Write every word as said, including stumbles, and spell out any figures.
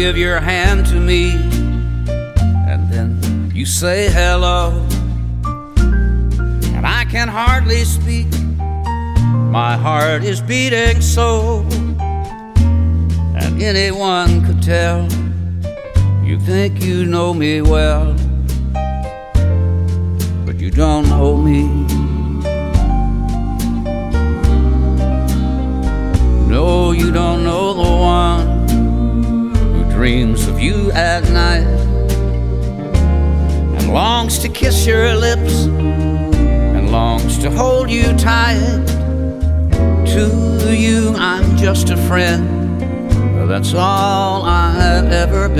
give your hand to me, and then you say hello, and I can hardly speak. My heart is beating so, and anyone could tell you think you know me well, but you don't know me. No, you don't know the one who dreams of you at night and longs to kiss your lips and longs to hold you tight. To you, I'm just a friend. That's all I've ever been.